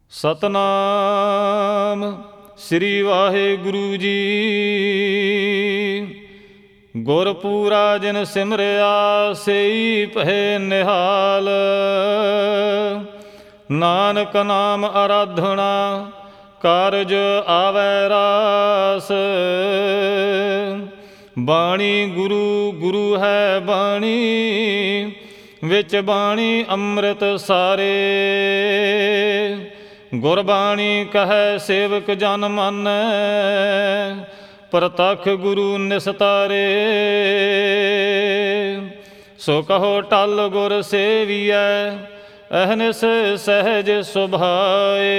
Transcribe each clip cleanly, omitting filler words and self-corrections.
ਸਤਨਾਮ ਸ੍ਰੀ ਵਾਹਿਗੁਰੂ ਜੀ। ਗੁਰਪੂਰਾ ਜਿਨ ਸਿਮਰਿਆ ਸਈ ਭਏ ਨਿਹਾਲ। ਨਾਨਕ ਨਾਮ ਅਰਾਧਨਾ ਕਾਰਜ ਆਵੈ ਰਾਸ। ਬਾਣੀ ਗੁਰੂ ਗੁਰੂ ਹੈ ਬਾਣੀ, ਵਿੱਚ ਬਾਣੀ ਅੰਮ੍ਰਿਤ ਸਾਰੇ। ਗੁਰਬਾਣੀ ਕਹੈ ਸੇਵਕ ਜਨ ਮਾਨੈ, ਪ੍ਰਤੱਖ ਗੁਰੂ ਨਿਸਤਾਰੇ। ਸੋ ਕਹੋ ਟਲ ਗੁਰ ਸੇਵੀਐ, ਅਹਨਿਸ ਸਹਿਜ ਸੁਭਾਏ।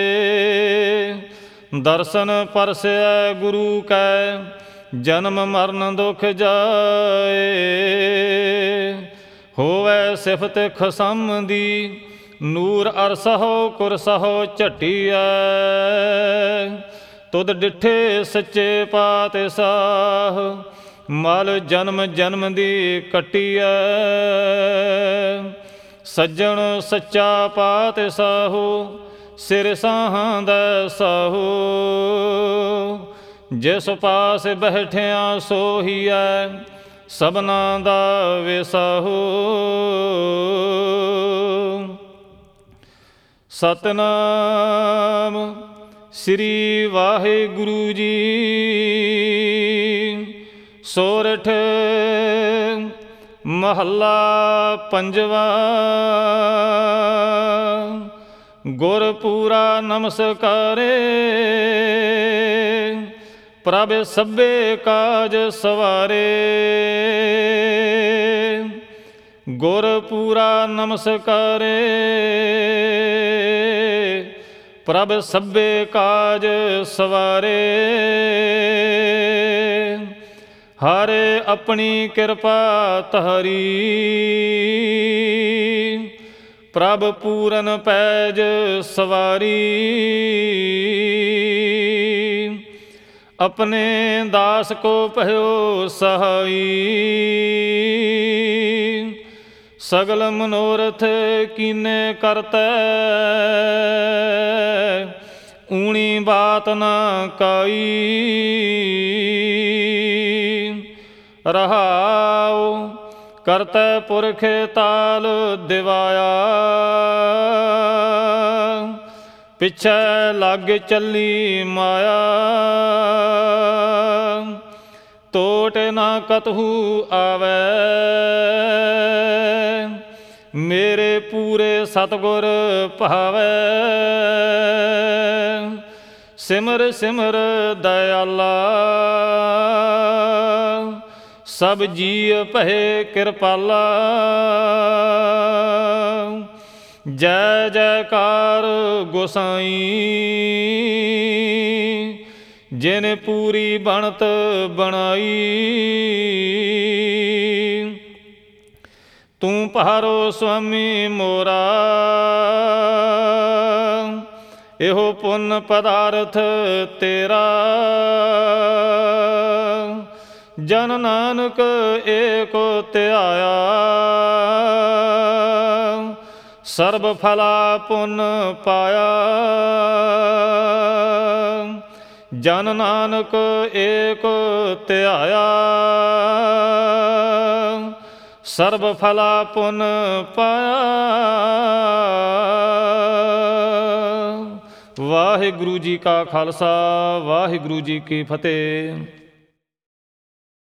ਦਰਸ਼ਨ ਪਰਸੈ ਗੁਰੂ ਕੈ, ਜਨਮ ਮਰਨ ਦੁਖ ਜਾਏ। ਹੋਵੈ ਸਿਫਤ ਖਸਮ ਦੀ, ਨੂਰ ਅਰਸਹੁ ਕੁਰਸਹੁ ਝਟੀਐ। ਤੁਧ ਡਿਠੇ ਸੱਚੇ ਪਾਤਸ਼ਾਹ, ਮਲ ਜਨਮ ਜਨਮ ਦੀ ਕੱਟੀਐ। ਸੱਜਣ ਸੱਚਾ ਪਾਤਸ਼ਾਹੋ, ਸਿਰ ਸਾਹਾਂ ਦਾ ਸਾਹੋ। ਜਿਸ ਪਾਸ ਬੈਠਿਆ ਸੋਹੀਐ, ਸਭਨਾ ਦਾ ਵਿਸਾਹੋ। ਸਤਨਾਮ ਸ੍ਰੀ ਵਾਹਿਗੁਰੂ ਜੀ। ਸੋਰਠ ਮਹੱਲਾ ਪੰਜਵਾ। ਗੁਰਪੂਰਾ ਨਮਸਕਾਰੇ, ਪ੍ਰਭ ਸਭੇ ਕਾਜ ਸਵਾਰੇ। ਗੁਰਪੂਰਾ ਨਮਸਕਾਰੇ, ਪ੍ਰਭ ਸਭੇ ਕਾਜ ਸਵਾਰੇ। ਹਰ ਆਪਣੀ ਕਿਰਪਾ ਤਹਰੀ, ਪ੍ਰਭ ਪੂਰਨ ਪੈਜ ਸਵਾਰੀ। ਆਪਣੇ ਦਾਸ ਕੋ ਭਇਓ ਸਹਾਈ, ਸਗਲ ਮਨੋਰਥ ਕੀਨੇ ਕਰਤੈ। ਊਣੀ ਬਾਤ ਨਾ ਕਾਈ, ਰਹਾਉ ਕਰਤੈ ਪੁਰਖ ਤਾਲ ਦਿਵਾਇਆ। ਪਿੱਛੇ ਲੱਗ ਚੱਲੀ ਮਾਇਆ, ਟੋਟ ਨਾ ਕਤਹੂ ਆਵੈ। ਮੇਰੇ ਪੂਰੇ ਸਤਿਗੁਰ ਭਾਵੈ, ਸਿਮਰ ਸਿਮਰ ਦਇਆਲਾ। ਸਭ ਜੀਅ ਭਏ ਕਿਰਪਾਲਾ, ਜੈ ਜੈਕਾਰ ਗੋਸਾਈ। ਜਿਨ ਪੂਰੀ ਬਣਤ ਬਣਾਈ, ਤੂੰ ਪਹਾਰੋ ਸੁਆਮੀ ਮੋਰਾ। ਇਹੋ ਪੁੰਨ ਪਦਾਰਥ ਤੇਰਾ, ਜਨ ਨਾਨਕ ਏਕ ਧਿਆਇਆ। ਸਰਬ ਫਲਾ ਪੁੰਨ ਪਾਇਆ, ਜਨ ਨਾਨਕ ਏਕ ਧਿਆਇਆ। ਸਰਬ ਫਲਾ ਪੁੰਨ ਪਾਇਆ। ਵਾਹਿਗੁਰੂ ਜੀ ਕਾ ਖਾਲਸਾ, ਵਾਹਿਗੁਰੂ ਜੀ ਕੀ ਫਤਿਹ।